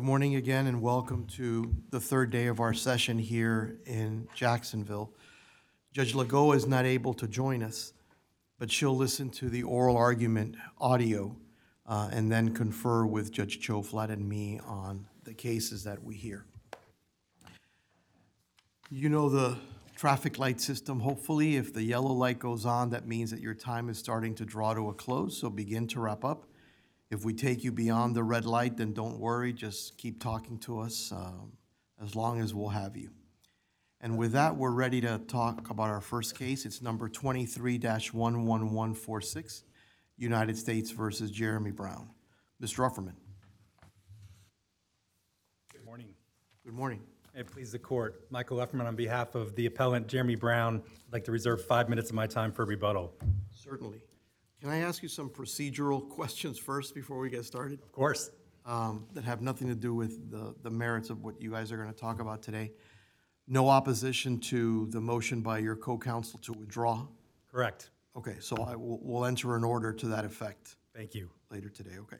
Good morning again, and welcome to the third day of our session here in Jacksonville. Judge Lagoa is not able to join us, but she'll listen to the oral argument audio and then confer with Judge Choflat and me on the cases that we hear. You know the traffic light system, hopefully. If the yellow light goes on, that means that your time is starting to draw to a close, so begin to wrap up. If we take you beyond the red light, then don't worry, just keep talking to us as long as we'll have you. And with that, we're ready to talk about our first case. It's number 23-11146, United States versus Jeremy Brown. Mr. Ufferman. Good morning. Good morning. May it please the court. Michael Ufferman on behalf of the appellant Jeremy Brown. I'd like to reserve 5 minutes of my time for rebuttal. Certainly. Can I ask you some procedural questions first before we get started? Of course. That have nothing to do with the merits of what you guys are going to talk about today. No opposition to the motion by your co-counsel to withdraw? Correct. Okay, so we'll enter an order to that effect. Thank you. Later today, okay.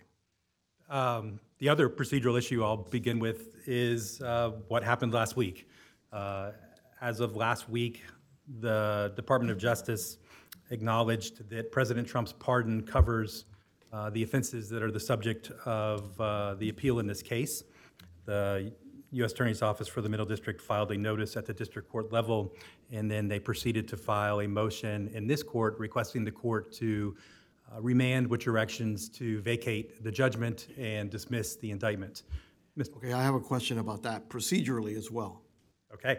The other procedural issue I'll begin with is what happened last week. As of last week, the Department of Justice acknowledged that President Trump's pardon covers the offenses that are the subject of the appeal in this case. The U.S. Attorney's Office for the Middle District filed a notice at the district court level, and then they proceeded to file a motion in this court requesting the court to remand with directions to vacate the judgment and dismiss the indictment. Okay, I have a question about that procedurally as well. Okay.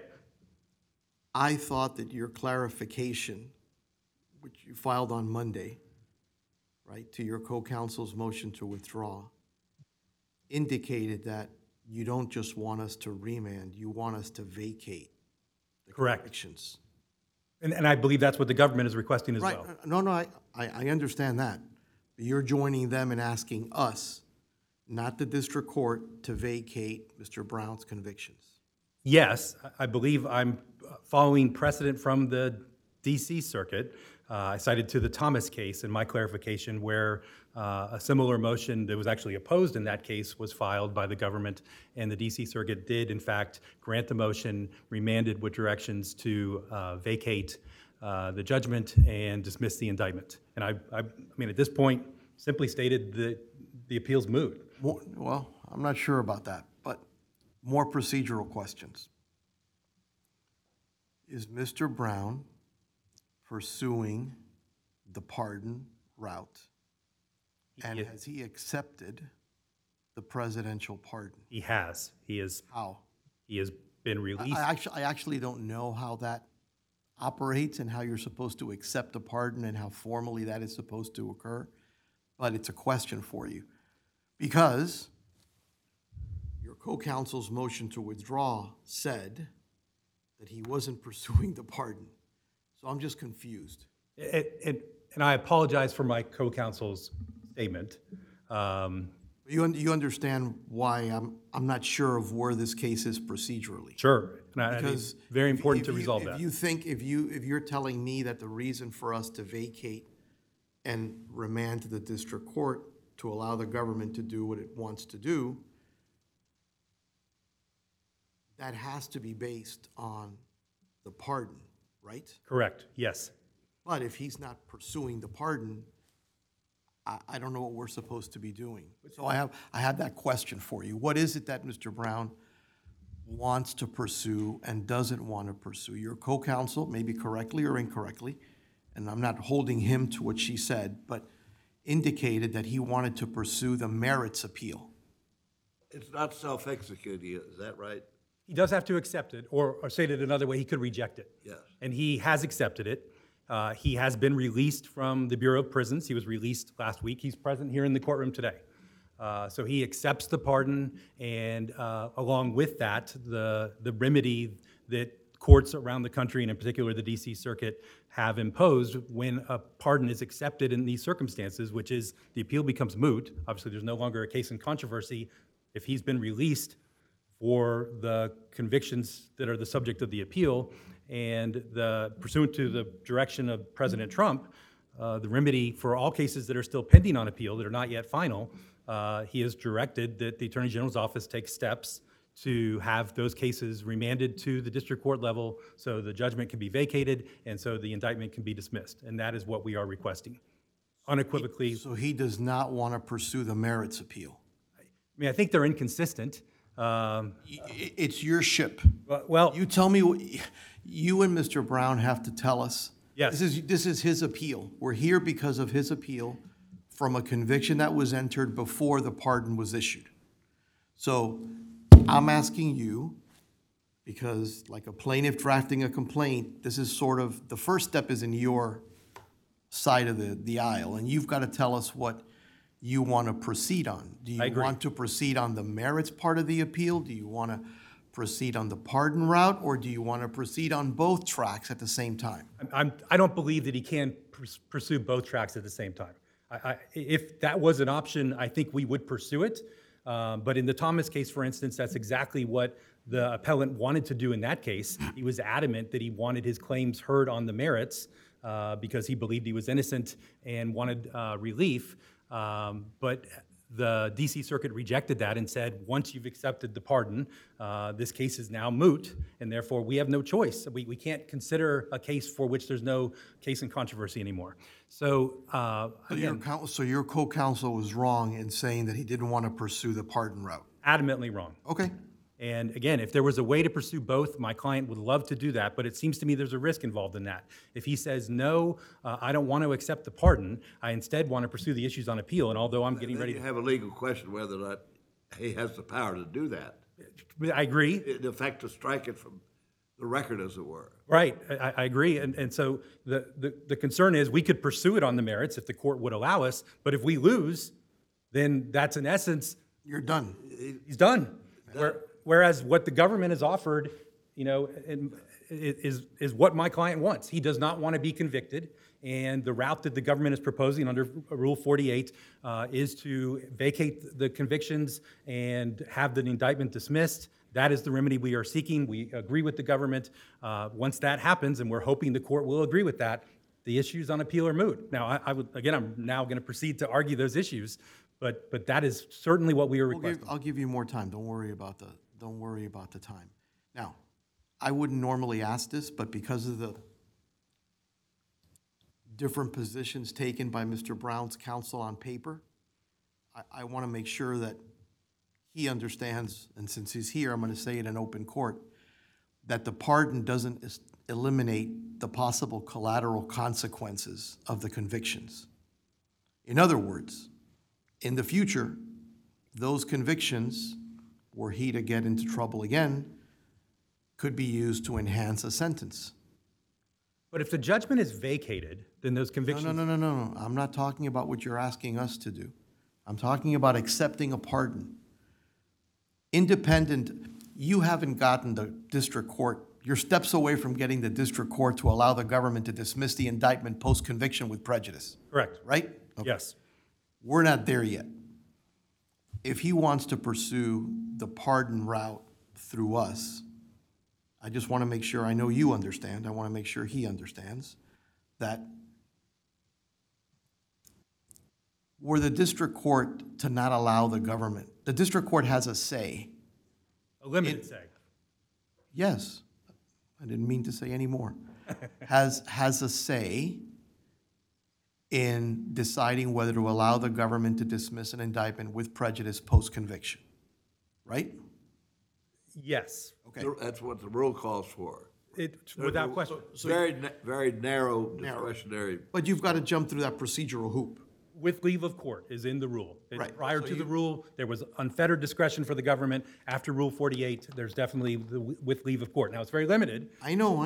I thought that your clarification, which you filed on Monday, right, to your co-counsel's motion to withdraw, indicated that you don't just want us to remand, you want us to vacate the convictions. And I believe that's what the government is requesting as right. well. No, I understand that. But you're joining them in asking us, not the district court, to vacate Mr. Brown's convictions. Yes, I believe I'm following precedent from the D.C. Circuit. I cited to the Thomas case in my clarification where a similar motion that was actually opposed in that case was filed by the government, and the D.C. Circuit did, in fact, grant the motion, remanded with directions to vacate the judgment and dismiss the indictment. And I mean, at this point, simply stated that the appeal's moot. Well, I'm not sure about that, but more procedural questions. Is Mr. Brown pursuing the pardon route? And has he accepted the presidential pardon? He has. He is. How? He has been released. I actually don't know how that operates and how you're supposed to accept a pardon and how formally that is supposed to occur, but it's a question for you. Because your co-counsel's motion to withdraw said that he wasn't pursuing the pardon. So I'm just confused. And I apologize for my co-counsel's statement. You understand why I'm not sure of where this case is procedurally. Sure, and Because it's very important to if resolve that. If you're telling me that the reason for us to vacate and remand to the district court to allow the government to do what it wants to do, that has to be based on the pardon, right? Correct, yes. But if he's not pursuing the pardon, I don't know what we're supposed to be doing. So I have that question for you. What is it that Mr. Brown wants to pursue and doesn't want to pursue? Your co-counsel, maybe correctly or incorrectly, and I'm not holding him to what she said, but indicated that he wanted to pursue the merits appeal. It's not self-executing, is that right? He does have to accept it, or say it another way, he could reject it. Yes. And he has accepted it. He has been released from the Bureau of Prisons. He was released last week. He's present here in the courtroom today. So he accepts the pardon, and along with that, the remedy that courts around the country, and in particular the D.C. Circuit, have imposed when a pardon is accepted in these circumstances, which is the appeal becomes moot. Obviously, there's no longer a case in controversy. If he's been released for the convictions that are the subject of the appeal, and pursuant to the direction of President Trump, the remedy for all cases that are still pending on appeal, that are not yet final, he has directed that the Attorney General's office take steps to have those cases remanded to the district court level so the judgment can be vacated and so the indictment can be dismissed. And that is what we are requesting. Unequivocally, So he does not want to pursue the merits appeal. I mean, I think they're inconsistent. It's your ship. Well, You tell me, you and Mr. Brown have to tell us. Yes. This is his appeal. We're here because of his appeal from a conviction that was entered before the pardon was issued. So I'm asking you, because like a plaintiff drafting a complaint, this is sort of, the first step is in your side of the aisle, and you've got to tell us what you want to proceed on. Do I you agree. want to proceed on the merits part of the appeal? Do you want to proceed on the pardon route, or do you want to proceed on both tracks at the same time? I don't believe that he can pursue both tracks at the same time. If that was an option, I think we would pursue it. But in the Thomas case, for instance, that's exactly what the appellant wanted to do in that case. He was adamant that he wanted his claims heard on the merits because he believed he was innocent and wanted relief. But the DC Circuit rejected that and said, once you've accepted the pardon, this case is now moot, and therefore we have no choice. We can't consider a case for which there's no case in controversy anymore. So, again, So your co-counsel was wrong in saying that he didn't want to pursue the pardon route? adamantly wrong. Okay. And again, if there was a way to pursue both, my client would love to do that, but it seems to me there's a risk involved in that. If he says, no, I don't want to accept the pardon, I instead want to pursue the issues on appeal, and although I'm getting Then ready you to... have a legal question whether or not he has the power to do that. I agree. In effect, to strike it from the record, as it were. Right, I agree, and so the concern is we could pursue it on the merits if the court would allow us, but if we lose, then that's in essence, You're done. he's done. Whereas what the government has offered, you know, is what my client wants. He does not want to be convicted, and the route that the government is proposing under Rule 48 is to vacate the convictions and have the indictment dismissed. That is the remedy we are seeking. We agree with the government. Once that happens, and we're hoping the court will agree with that, the issues on appeal are moot. Now, I'm now going to proceed to argue those issues, but that is certainly what we are requesting. I'll give you more time. Don't worry about the time. Now, I wouldn't normally ask this, but because of the different positions taken by Mr. Brown's counsel on paper, I want to make sure that he understands, and since he's here, I'm going to say it in open court, that the pardon doesn't eliminate the possible collateral consequences of the convictions. In other words, in the future, those convictions, were he to get into trouble again, could be used to enhance a sentence. But if the judgment is vacated, then those convictions... No. I'm not talking about what you're asking us to do. I'm talking about accepting a pardon. Independent, you haven't gotten the district court, you're steps away from getting the district court to allow the government to dismiss the indictment post-conviction with prejudice, Correct. right? Okay. Yes. We're not there yet. If he wants to pursue the pardon route through us, I just want to make sure, I know you understand, I want to make sure he understands, that were the district court to not allow the government, the district court has a say. A limited say. Yes, I didn't mean to say any more. Has a say in deciding whether to allow the government to dismiss an indictment with prejudice post-conviction, right? Yes. Okay. That's what the rule calls for. Without question. Very narrow discretionary. But you've got to jump through that procedural hoop. With leave of court is in the rule. Right. Prior to the rule, there was unfettered discretion for the government. After Rule 48, there's definitely the with leave of court. Now, it's very limited. I know.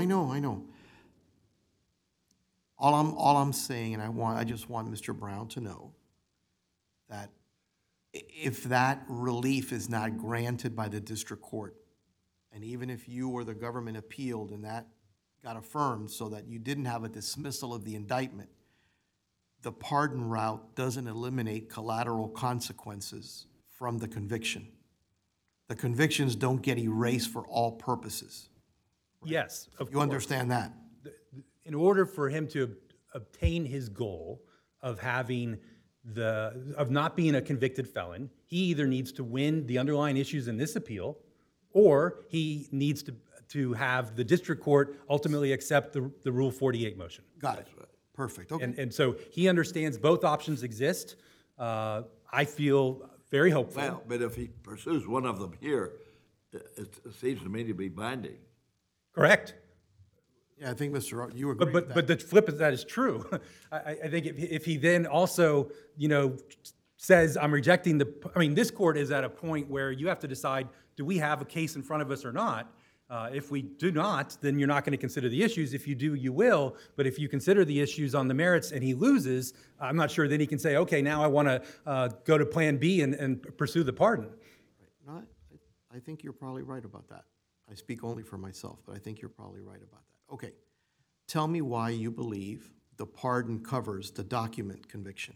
All I'm saying, and I just want Mr. Brown to know that if that relief is not granted by the district court, and even if you or the government appealed and that got affirmed so that you didn't have a dismissal of the indictment, the pardon route doesn't eliminate collateral consequences from the conviction. The convictions don't get erased for all purposes. Yes, of You course. understand that? In order for him to obtain his goal of having of not being a convicted felon, he either needs to win the underlying issues in this appeal, or he needs to have the district court ultimately accept the Rule 48 motion. Got it. Perfect, okay. And so he understands both options exist. I feel very hopeful. Well, but if he pursues one of them here, it seems to me to be binding. Correct. Yeah, I think, Mr. You agree with But that. but the flip of that is true. I think if he then also, says, I'm rejecting this court is at a point where you have to decide, do we have a case in front of us or not? If we do not, then you're not going to consider the issues. If you do, you will. But if you consider the issues on the merits and he loses, I'm not sure then he can say, okay, now I want to go to Plan B and pursue the pardon. No, I think you're probably right about that. I speak only for myself, but I think you're probably right about that. Okay, tell me why you believe the pardon covers the document conviction.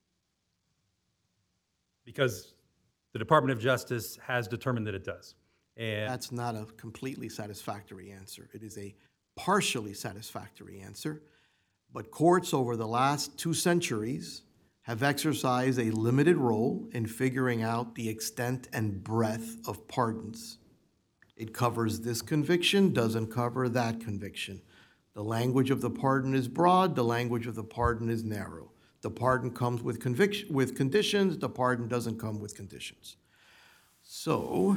Because the Department of Justice has determined that it does. And That's not a completely satisfactory answer. It is a partially satisfactory answer, but courts over the last 2 centuries have exercised a limited role in figuring out the extent and breadth of pardons. It covers this conviction, doesn't cover that conviction. The language of the pardon is broad, the language of the pardon is narrow. The pardon comes with conditions, the pardon doesn't come with conditions. So,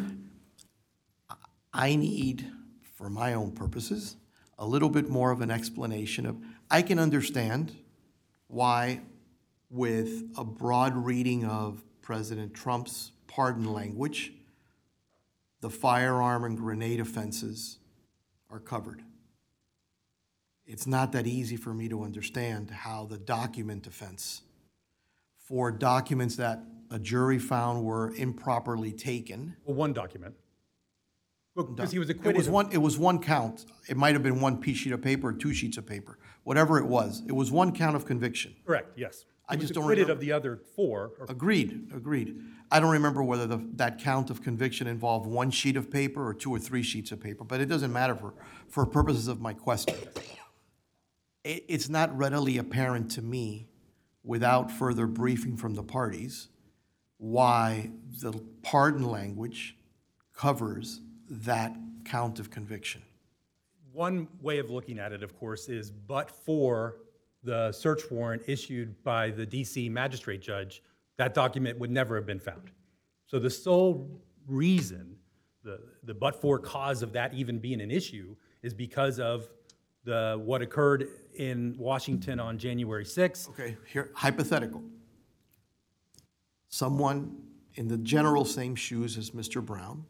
I need, for my own purposes, a little bit more of an explanation of, I can understand why with a broad reading of President Trump's pardon language, the firearm and grenade offenses are covered. It's not that easy for me to understand how the document offense, for documents that a jury found were improperly taken. well, one document. Because he was It acquitted. was one count. It might have been one sheet of paper or 2 sheets of paper, whatever it was. It was one count of conviction. Correct, yes. I He was just don't acquitted remember. of the other 4. Agreed. I don't remember whether that count of conviction involved 1 sheet of paper or 2 or 3 sheets of paper, but it doesn't matter for purposes of my question. It's not readily apparent to me, without further briefing from the parties, why the pardon language covers that count of conviction. One way of looking at it, of course, is but for the search warrant issued by the DC magistrate judge, that document would never have been found. So the sole reason, the but-for cause of that even being an issue is because of what occurred in Washington on January 6th. Okay, here, hypothetical. Someone in the general same shoes as Mr. Brown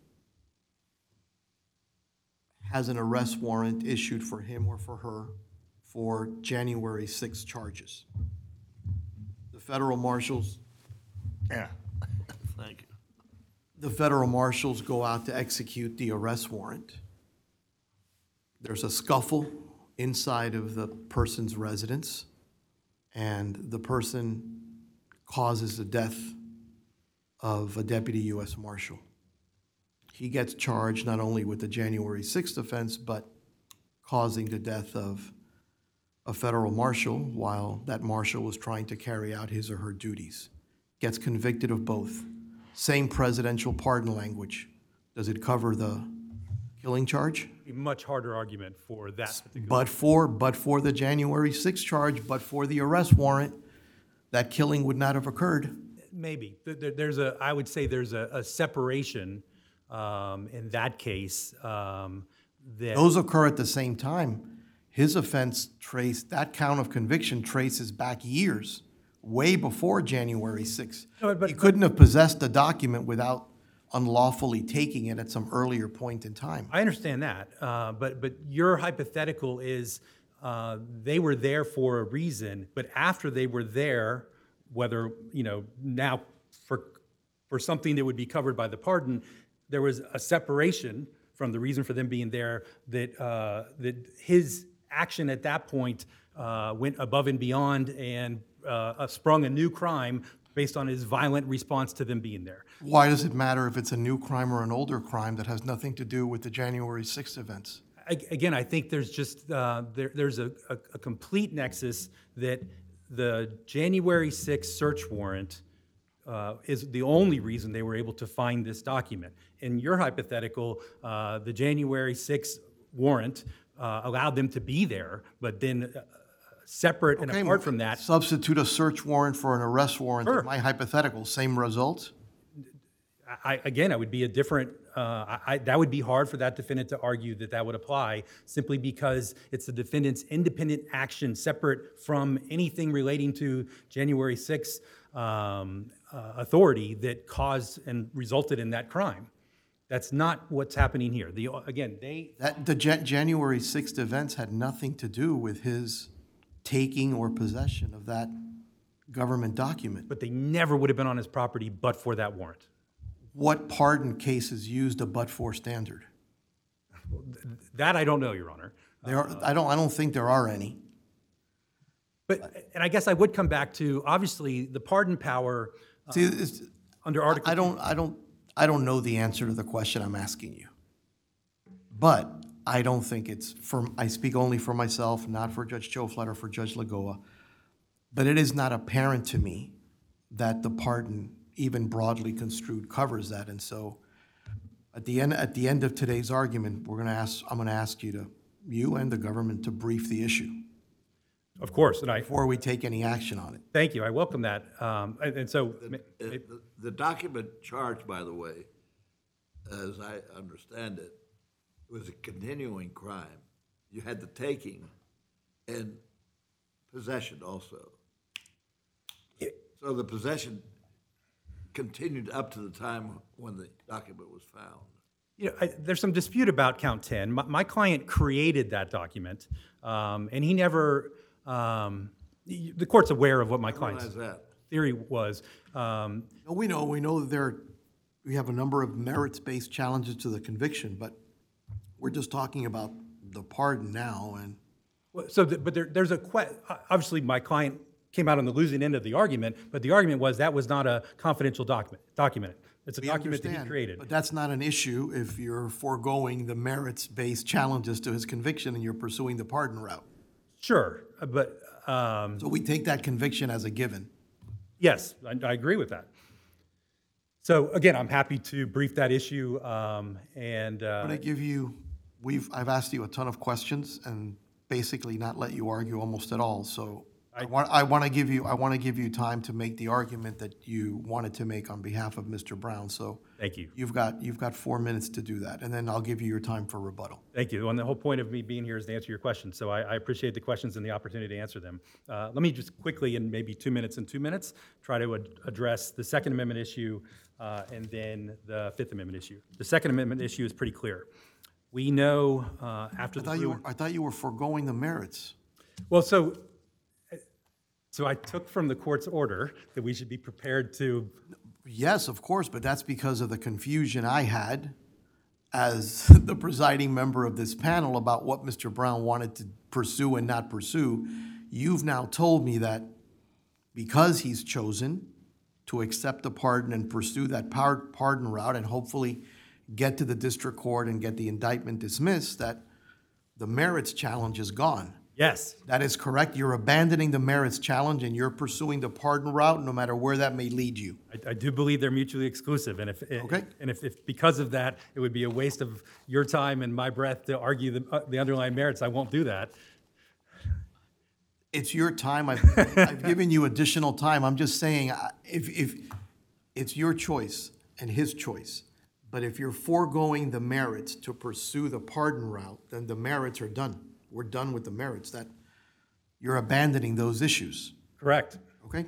has an arrest warrant issued for him or for her for January 6 charges. The federal marshals Yeah. Thank you. The federal marshals go out to execute the arrest warrant. There's a scuffle inside of the person's residence, and the person causes the death of a deputy U.S. Marshal. He gets charged not only with the January 6th offense, but causing the death of a federal marshal while that marshal was trying to carry out his or her duties. Gets convicted of both. Same presidential pardon language. Does it cover the killing charge? A much harder argument for that particular. But for the January 6th charge, but for the arrest warrant, that killing would not have occurred. Maybe. I would say there's a separation in that case that. Those occur at the same time. His offense that count of conviction traces back years, way before January 6th. No, but- He couldn't have possessed the document without unlawfully taking it at some earlier point in time. I understand that, but your hypothetical is they were there for a reason, but after they were there, whether now for something that would be covered by the pardon, there was a separation from the reason for them being there. That his action at that point went above and beyond and sprung a new crime based on his violent response to them being there. Why does it matter if it's a new crime or an older crime that has nothing to do with the January 6th events? Again, I think there's just there's a complete nexus that the January 6th search warrant is the only reason they were able to find this document. In your hypothetical, the January 6th warrant allowed them to be there, but then separate and Okay, apart from that, substitute a search warrant for an arrest warrant. Sure. In my hypothetical, same results? again, I would be a different, that would be hard for that defendant to argue that that would apply, simply because it's the defendant's independent action separate from anything relating to January 6th authority that caused and resulted in that crime. That's not what's happening here. Again, The January 6th events had nothing to do with his taking or possession of that government document. but they never would have been on his property but for that warrant. What pardon cases used a but-for standard? That I don't know, Your Honor. I don't think there are any. But, and I guess I would come back to, obviously, the pardon power See, it's, under Article I don't know the answer to the question I'm asking you. But I don't think it's I speak only for myself, not for Judge Choflat or for Judge Lagoa. But it is not apparent to me that the pardon, even broadly construed, covers that. And so at the end of today's argument, I'm gonna ask you and the government to brief the issue Of course, and before we take any action on it. thank you, I welcome that. And so, The document charged, by the way, as I understand it, was a continuing crime. You had the taking and possession also. So the possession continued up to the time when the document was found. you know, there's some dispute about count 10. My client created that document, and he never, the court's aware of what my client's Realize that. theory was. We know that we have a number of merits-based challenges to the conviction, but we're just talking about the pardon now, and But there's obviously my client came out on the losing end of the argument, but the argument was that was not a confidential document. It's a we document that he understand. created. But that's not an issue if you're foregoing the merits-based challenges to his conviction and you're pursuing the pardon route. Sure, but, So we take that conviction as a given. yes, I agree with that. So again, I'm happy to brief that issue, and, I'm gonna give you, I've asked you a ton of questions and basically not let you argue almost at all, so I want to give you time to make the argument that you wanted to make on behalf of Mr. Brown, so thank you. you've got 4 minutes to do that, and then I'll give you your time for rebuttal. Thank you. And the whole point of me being here is to answer your questions, so I appreciate the questions and the opportunity to answer them. Let me just quickly, in maybe 2 minutes and 2 minutes, try to address the Second Amendment issue and then the Fifth Amendment issue. The Second Amendment issue is pretty clear. We know after I thought you were foregoing the merits. Well, so I took from the court's order that we should be prepared to. Yes, of course, but that's because of the confusion I had as the presiding member of this panel about what Mr. Brown wanted to pursue and not pursue. You've now told me that because he's chosen to accept the pardon and pursue that pardon route and hopefully get to the district court and get the indictment dismissed, that the merits challenge is gone. Yes, That is correct. You're abandoning the merits challenge and you're pursuing the pardon route, no matter where that may lead you. I do believe they're mutually exclusive, and Okay. if because of that, it would be a waste of your time and my breath to argue the underlying merits, I won't do that. It's your time. I've given you additional time. I'm just saying, if it's your choice and his choice, but if you're foregoing the merits to pursue the pardon route, then the merits are done. We're done with the merits. That you're abandoning those issues. Correct. Okay?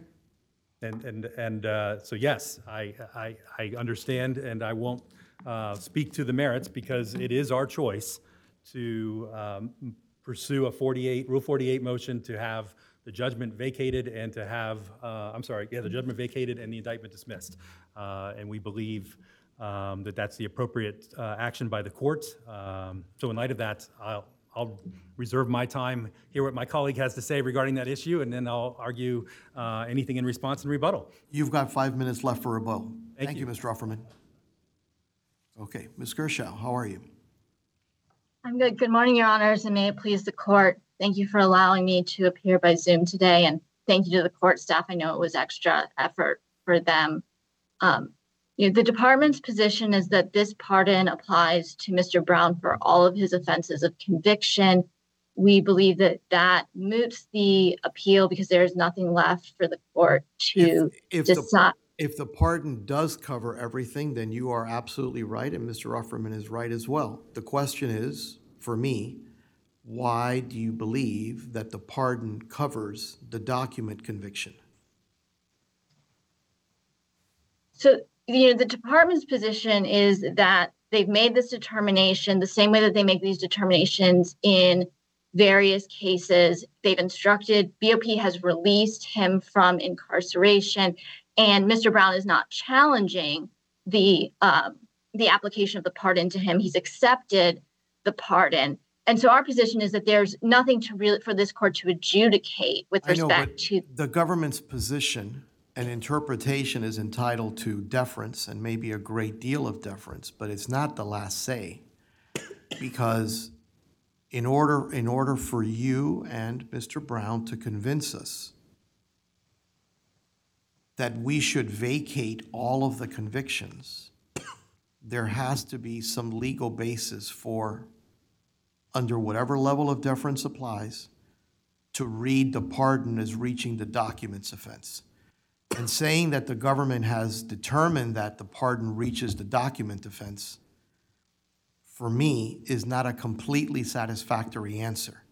So yes, I understand, and I won't speak to the merits because it is our choice to pursue a Rule 48 motion to have the judgment vacated and to have, the judgment vacated and the indictment dismissed. And we believe that that's the appropriate action by the court. So in light of that, I'll reserve my time, hear what my colleague has to say regarding that issue, and then I'll argue anything in response and rebuttal. You've got 5 minutes left for rebuttal. Thank you. Mr. Offerman. Okay, Ms. Gershow, how are you? I'm good. Good morning, Your Honors, and may it please the court. Thank you for allowing me to appear by Zoom today, and thank you to the court staff. I know it was extra effort for them. The department's position is that this pardon applies to Mr. Brown for all of his offenses of conviction. We believe that that moots the appeal because there is nothing left for the court to decide. If the pardon does cover everything, then you are absolutely right, and Mr. Offerman is right as well. The question is, for me, why do you believe that the pardon covers the document conviction? So, the department's position is that they've made this determination the same way that they make these determinations in various cases. They've instructed, BOP has released him from incarceration, and Mr. Brown is not challenging the application of the pardon to him. He's accepted the pardon. And so our position is that there's nothing to really for this court to adjudicate with respect to the government's position and interpretation is entitled to deference and maybe a great deal of deference, but it's not the last say. Because in order for you and Mr. Brown to convince us that we should vacate all of the convictions, there has to be some legal basis for, under whatever level of deference applies, to read the pardon as reaching the documents offense. And saying that the government has determined that the pardon reaches the document offense, for me, is not a completely satisfactory answer.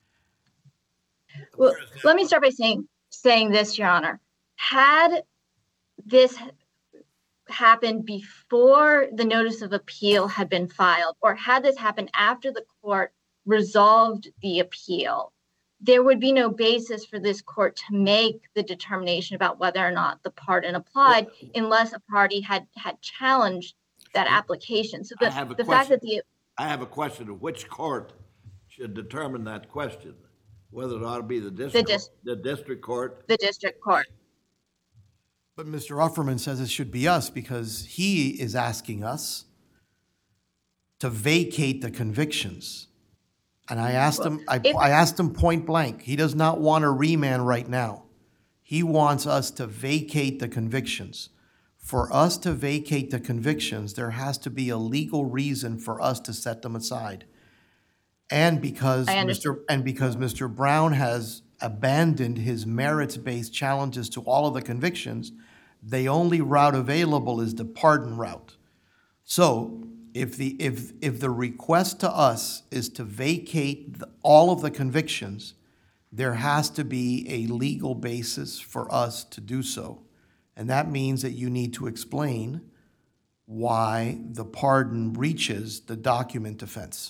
Well, let me start by saying this, Your Honor. Had this happened before the notice of appeal had been filed, or had this happened after the court resolved the appeal, there would be no basis for this court to make the determination about whether or not the pardon applied unless a party had challenged that application. So I have a question of which court should determine that question, whether it ought to be the district court. The district court. But Mr. Offerman says it should be us because he is asking us to vacate the convictions. And I asked him point blank. He does not want a remand right now. He wants us to vacate the convictions. For us to vacate the convictions, there has to be a legal reason for us to set them aside. And because Mr. Brown has abandoned his merits-based challenges to all of the convictions, the only route available is the pardon route. So if the request to us is to vacate all of the convictions, there has to be a legal basis for us to do so. And that means that you need to explain why the pardon reaches the document offense.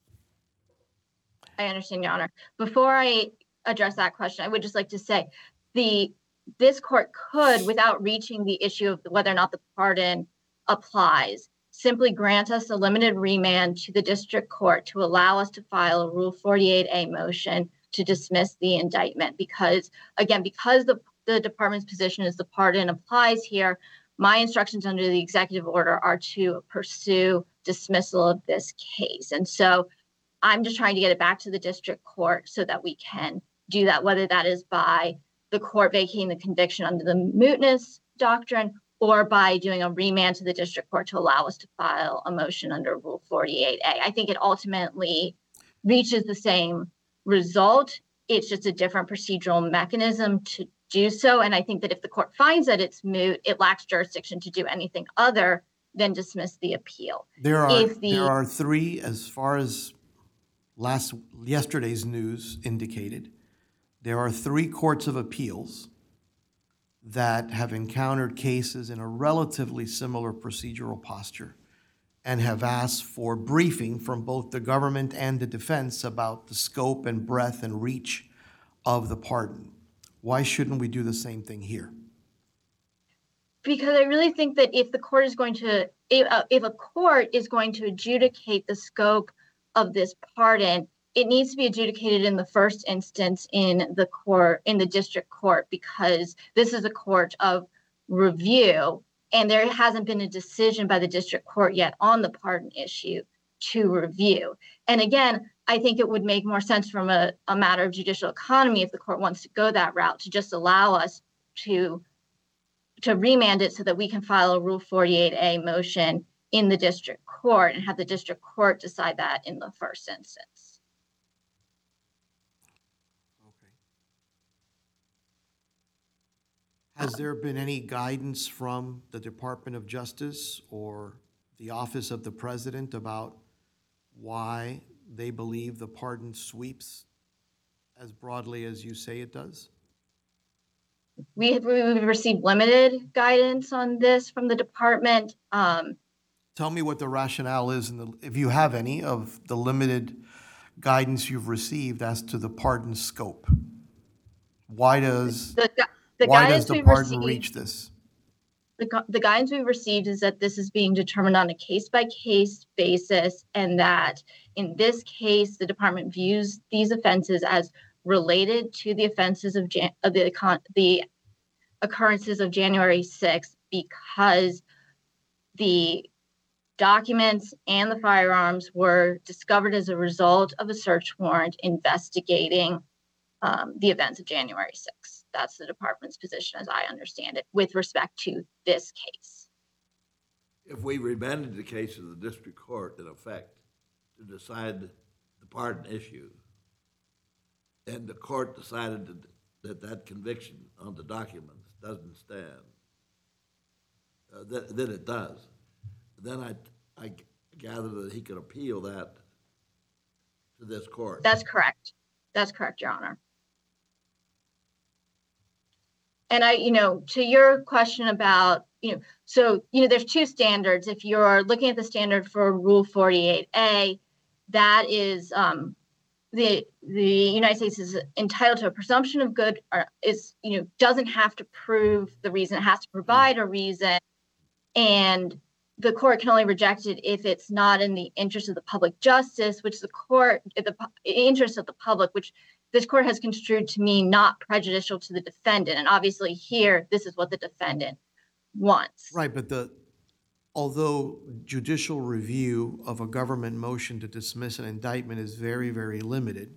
I understand, Your Honor. Before I address that question, I would just like to say this court could, without reaching the issue of whether or not the pardon applies, simply grant us a limited remand to the district court to allow us to file a Rule 48A motion to dismiss the indictment. Because, again, because the department's position is the pardon applies here, my instructions under the executive order are to pursue dismissal of this case. And so I'm just trying to get it back to the district court so that we can do that, whether that is by the court vacating the conviction under the mootness doctrine or by doing a remand to the district court to allow us to file a motion under Rule 48A. I think it ultimately reaches the same result. It's just a different procedural mechanism to do so. And I think that if the court finds that it's moot, it lacks jurisdiction to do anything other than dismiss the appeal. There are three, as far as yesterday's news indicated, there are 3 courts of appeals that have encountered cases in a relatively similar procedural posture and have asked for briefing from both the government and the defense about the scope and breadth and reach of the pardon. Why shouldn't we do the same thing here? Because I really think that if a court is going to adjudicate the scope of this pardon, it needs to be adjudicated in the first instance in the district court, because this is a court of review and there hasn't been a decision by the district court yet on the pardon issue. to review. And again, I think it would make more sense from a matter of judicial economy if the court wants to go that route to just allow us to remand it so that we can file a Rule 48A motion in the district court and have the district court decide that in the first instance. Okay. Has there been any guidance from the Department of Justice or the Office of the President about why they believe the pardon sweeps as broadly as you say it does? We've received limited guidance on this from the department. Tell me what the rationale is, if you have any, of the limited guidance you've received as to the pardon scope. Why does The the guidance we pardon received, reach this? the guidance we received is that this is being determined on a case-by-case basis, and that in this case, the department views these offenses as related to the offenses of the occurrences of January 6th because the documents and the firearms were discovered as a result of a search warrant investigating the events of January 6th. That's the department's position, as I understand it, with respect to this case. If we remanded the case to the district court, in effect, to decide the pardon issue, and the court decided that conviction on the documents doesn't stand, then it does. Then I gather that he could appeal that to this court. That's correct. That's correct, Your Honor. And to your question about, there's two standards. If you're looking at the standard for Rule 48A, that is the United States is entitled to a presumption of good, or doesn't have to prove the reason, it has to provide a reason, and the court can only reject it if it's not in the interest of the public justice, which the interest of the public, which this court has construed to mean not prejudicial to the defendant. And obviously here, this is what the defendant wants. Right, but although judicial review of a government motion to dismiss an indictment is very, very limited,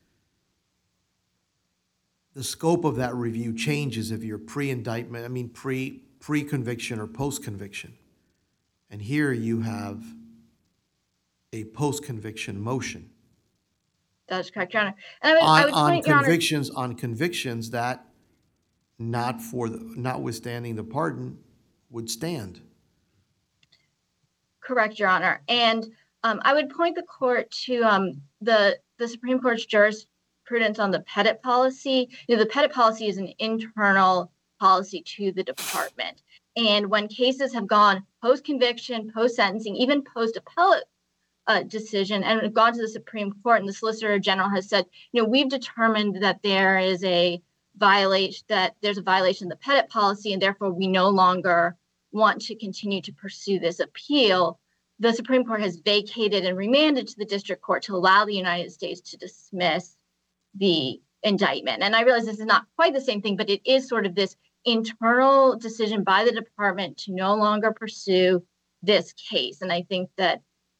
the scope of that review changes if you're pre-indictment, pre-conviction or post-conviction. And here you have a post-conviction motion. That's correct, Your Honor. And I would point, Your Honor, on convictions that, notwithstanding the pardon, would stand. Correct, Your Honor. And I would point the court to the Supreme Court's jurisprudence on the Pettit policy. The Pettit policy is an internal policy to the department. And when cases have gone post-conviction, post-sentencing, even post-appellate decision, and have gone to the Supreme Court, and the Solicitor General has said, we've determined that there's a violation of the Pettit policy, and therefore we no longer want to continue to pursue this appeal. The Supreme Court has vacated and remanded to the district court to allow the United States to dismiss the indictment. And I realize this is not quite the same thing, but it is sort of this internal decision by the department to no longer pursue this case. And I think that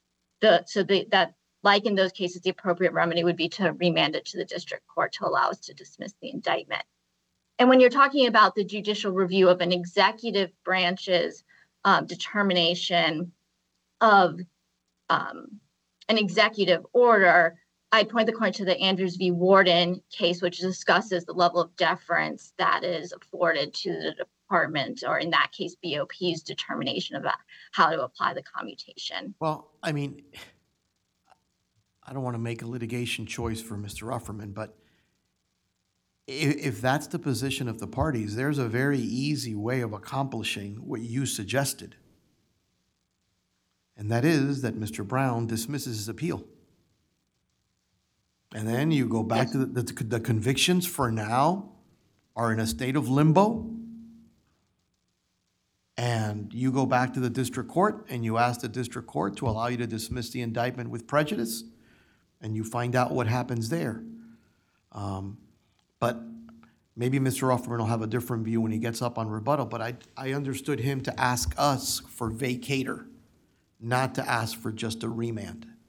like in those cases, the appropriate remedy would be to remand it to the district court to allow us to dismiss the indictment. And when you're talking about the judicial review of an executive branch's determination of an executive order, I point the court to the Andrews v. Warden case, which discusses the level of deference that is afforded to the department, or in that case, BOP's determination about how to apply the commutation. Well, I don't want to make a litigation choice for Mr. Ufferman, but if that's the position of the parties, there's a very easy way of accomplishing what you suggested. And that is that Mr. Brown dismisses his appeal. And then you go back to the convictions for now are in a state of limbo. And you go back to the district court and you ask the district court to allow you to dismiss the indictment with prejudice, and you find out what happens there. But maybe Mr. Ufferman will have a different view when he gets up on rebuttal, but I understood him to ask us for vacator, not to ask for just a remand.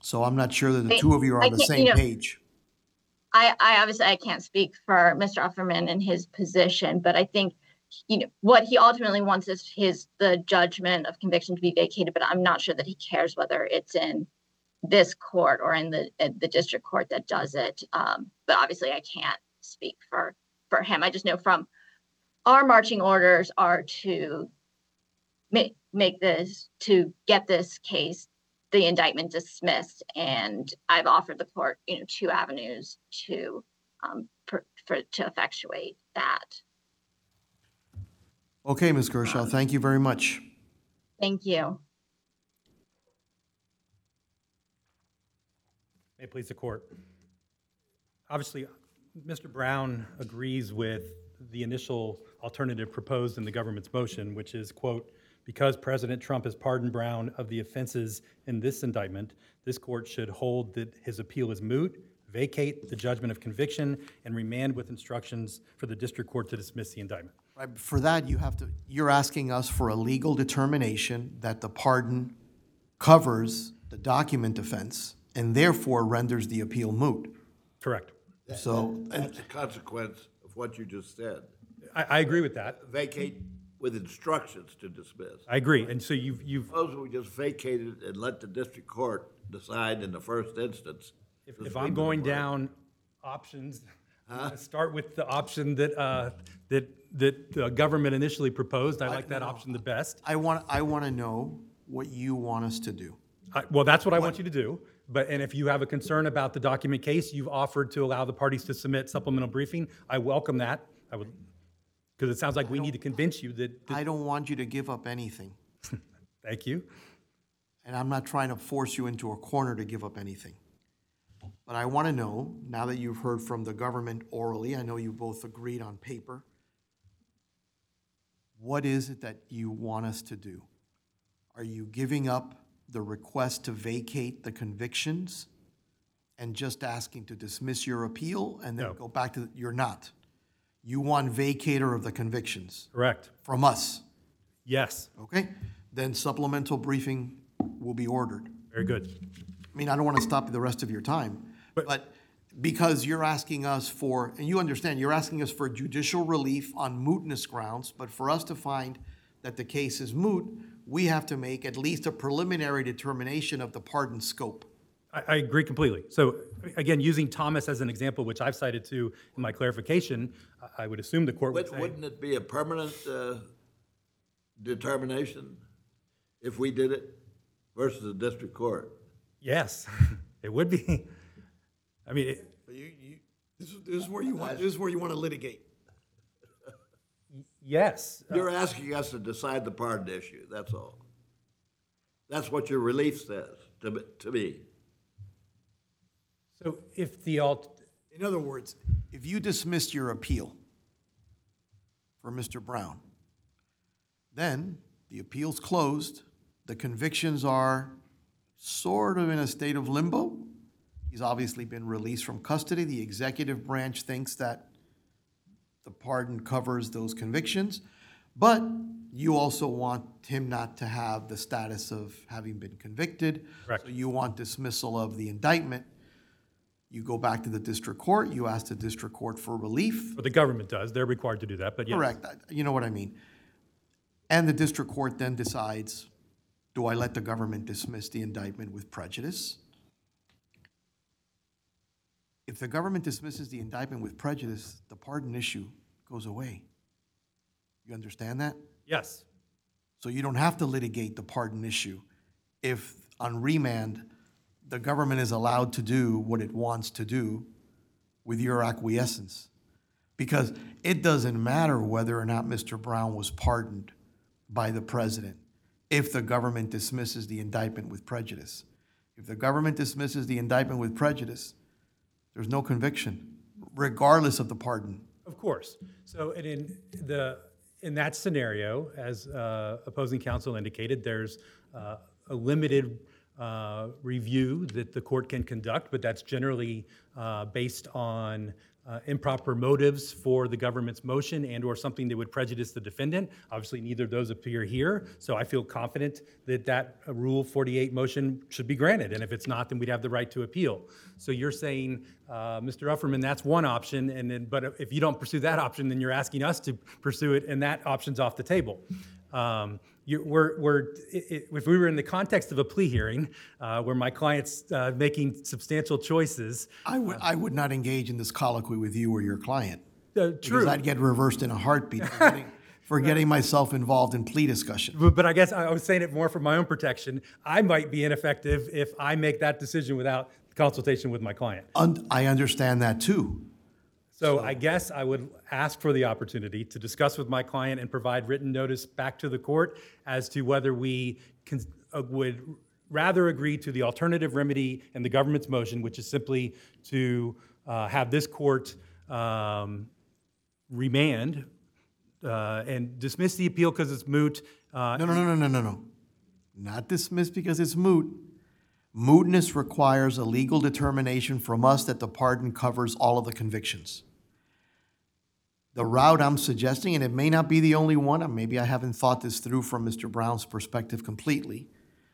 So I'm not sure that the I- two of you are I on the can't- same you know, page. I obviously I can't speak for Mr. Offerman and his position, but I think what he ultimately wants is the judgment of conviction to be vacated. But I'm not sure that he cares whether it's in this court or in the district court that does it. But obviously I can't speak for him. I just know from our marching orders are to make this, to get this case, the indictment dismissed, and I've offered the court, two avenues to to effectuate that. Okay, Ms. Gershaw, thank you very much. Thank you. May it please the court. Obviously, Mr. Brown agrees with the initial alternative proposed in the government's motion, which is, quote, because President Trump has pardoned Brown of the offenses in this indictment, this court should hold that his appeal is moot, vacate the judgment of conviction, and remand with instructions for the district court to dismiss the indictment. Right, for that, you're asking us for a legal determination that the pardon covers the document offense and therefore renders the appeal moot. Correct. So, That's a consequence of what you just said. I agree with that. Vacate with instructions to dismiss. I agree. And so you've Suppose we just vacated and let the district court decide in the first instance. if I'm going down options, I'm gonna start with the option that the government initially proposed. I like that option the best. I want to know what you want us to do. Well, that's what I want you to do. And if you have a concern about the document case, you've offered to allow the parties to submit supplemental briefing. I welcome that. I would, because it sounds like we need to convince you that. I don't want you to give up anything. Thank you. And I'm not trying to force you into a corner to give up anything. But I want to know, now that you've heard from the government orally, I know you both agreed on paper, what is it that you want us to do? Are you giving up the request to vacate the convictions and just asking to dismiss your appeal and then No. go back to, you're not? You want vacator of the convictions Correct. from us, Yes. okay? Then supplemental briefing will be ordered. Very good. I mean, I don't want to stop the rest of your time, but because you're asking us for, and you understand, you're asking us for judicial relief on mootness grounds, but for us to find that the case is moot, we have to make at least a preliminary determination of the pardon scope. I agree completely. So again, using Thomas as an example, which I've cited to in my clarification, I would assume the court would say. Wouldn't it be a permanent determination if we did it versus the district court? Yes, it would be. I mean, This is where you want to litigate. yes. You're asking us to decide the pardon issue, that's all. That's what your relief says to me. So if the In other words, if you dismissed your appeal for Mr. Brown, then the appeal's closed, the convictions are sort of in a state of limbo. He's obviously been released from custody. The executive branch thinks that the pardon covers those convictions, but you also want him not to have the status of having been convicted. Correct. So you want dismissal of the indictment. You go back to the district court, you ask the district court for relief. What the government does, they're required to do that, but yes. Correct, you know what I mean. And the district court then decides, do I let the government dismiss the indictment with prejudice? If the government dismisses the indictment with prejudice, the pardon issue goes away. You understand that? Yes, So you don't have to litigate the pardon issue if on remand, the government is allowed to do what it wants to do with your acquiescence. Because it doesn't matter whether or not Mr. Brown was pardoned by the president if the government dismisses the indictment with prejudice. If the government dismisses the indictment with prejudice, there's no conviction, regardless of the pardon. of course. So in that scenario, as opposing counsel indicated, there's a limited review that the court can conduct, but that's generally based on improper motives for the government's motion and/or something that would prejudice the defendant. Obviously, neither of those appear here, so I feel confident that that Rule 48 motion should be granted, and if it's not, then we'd have the right to appeal. So you're saying, Mr. Ufferman, that's one option, but if you don't pursue that option, then you're asking us to pursue it, and that option's off the table. If we were in the context of a plea hearing where my client's making substantial choices. I would not engage in this colloquy with you or your client. Because True. I'd get reversed in a heartbeat for getting myself involved in plea discussion. But I guess I was saying it more for my own protection. I might be ineffective if I make that decision without consultation with my client. I understand that too. So I guess I would ask for the opportunity to discuss with my client and provide written notice back to the court as to whether we would rather agree to the alternative remedy in the government's motion, which is simply to have this court remand and dismiss the appeal because it's moot. No. Not dismissed because it's moot. Mootness requires a legal determination from us that the pardon covers all of the convictions. The route I'm suggesting, and it may not be the only one, and maybe I haven't thought this through from Mr. Brown's perspective completely,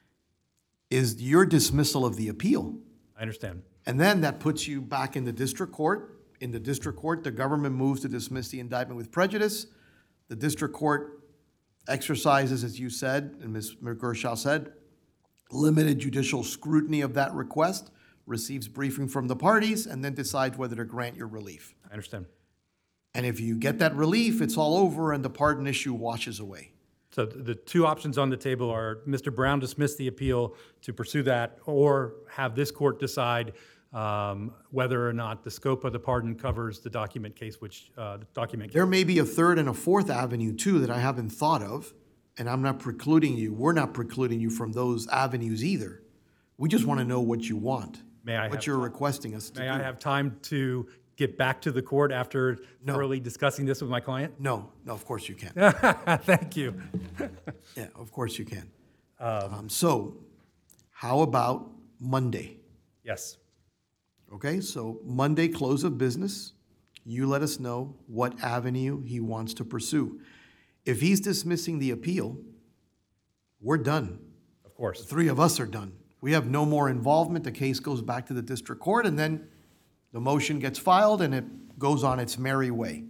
is your dismissal of the appeal. I understand. And then that puts you back in the district court. In the district court, the government moves to dismiss the indictment with prejudice. The district court exercises, as you said, and Ms. Gershaw said, limited judicial scrutiny of that request, receives briefing from the parties, and then decides whether to grant your relief. I understand. And if you get that relief, it's all over and the pardon issue washes away. So the two options on the table are Mr. Brown dismiss the appeal to pursue that, or have this court decide whether or not the scope of the pardon covers the document case, which the document case. There may be a third and a fourth avenue too that I haven't thought of, and I'm not precluding you. We're not precluding you from those avenues either. We just want to know what you want, what you're requesting us to do. May I have time to get back to the court after thoroughly discussing this with my client? No, of course you can. Thank you. Yeah, of course you can. So how about Monday? Yes. Okay, so Monday, close of business, you let us know what avenue he wants to pursue. If he's dismissing the appeal, we're done. Of course. The three of us are done. We have no more involvement. The case goes back to the district court, and then the motion gets filed, and it goes on its merry way.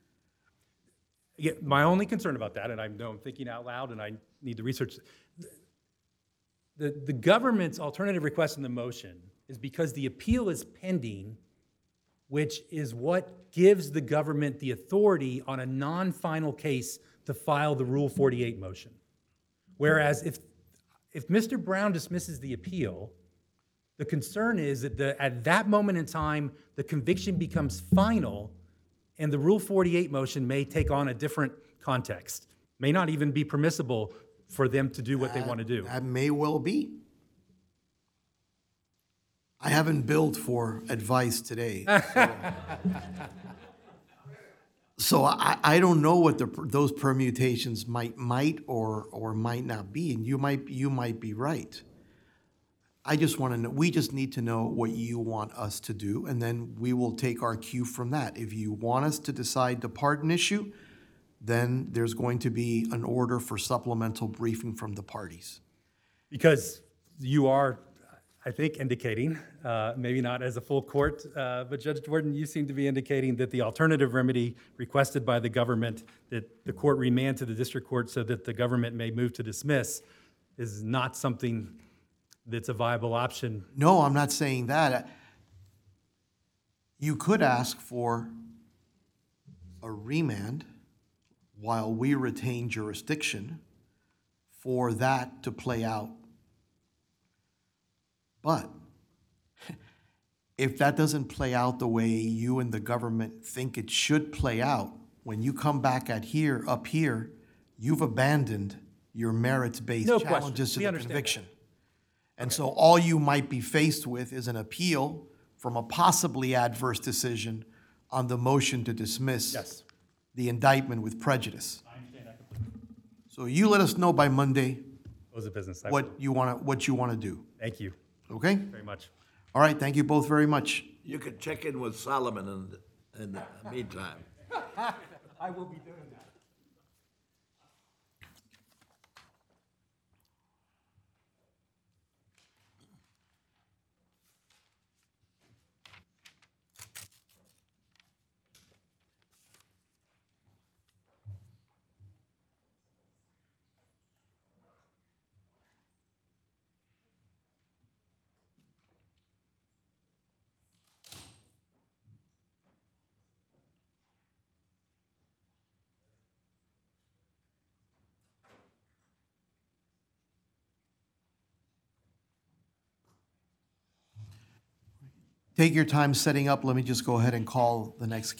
Yeah, my only concern about that, and I know I'm thinking out loud, and I need to research, the government's alternative request in the motion is because the appeal is pending, which is what gives the government the authority on a non-final case to file the Rule 48 motion. Whereas if Mr. Brown dismisses the appeal, the concern is that at that moment in time, the conviction becomes final, and the Rule 48 motion may take on a different context, may not even be permissible for them to do what they want to do. That may well be. I haven't billed for advice today. So I don't know what those permutations might or might not be, and you might be right. I just want to know, we just need to know what you want us to do, and then we will take our cue from that. If you want us to decide the pardon issue, then there's going to be an order for supplemental briefing from the parties. Because you are, I think, indicating, maybe not as a full court, but Judge Jordan, you seem to be indicating that the alternative remedy requested by the government, that the court remand to the district court so that the government may move to dismiss, is not something that's a viable option. No, I'm not saying that. You could ask for a remand while we retain jurisdiction for that to play out. But if that doesn't play out the way you and the government think it should play out, when you come back up here, you've abandoned your merits-based challenges to the conviction. And so all you might be faced with is an appeal from a possibly adverse decision on the motion to dismiss the indictment with prejudice. I understand that completely. So you let us know by Monday Close of business. what you want to do. Thank you Okay? very much. All right, thank you both very much. You could check in with Solomon in the meantime. I will be doing that. Take your time setting up. Let me just go ahead and call the next